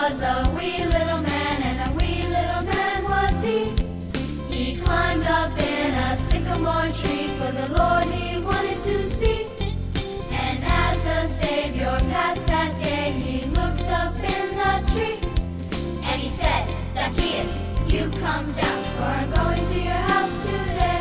was a wee little man, and a wee little man was he. He climbed up in a sycamore tree, for the Lord he wanted to see. And as the Savior passed that day, he looked up in the tree, and he said, Zacchaeus, you come down, for I'm going to your house today.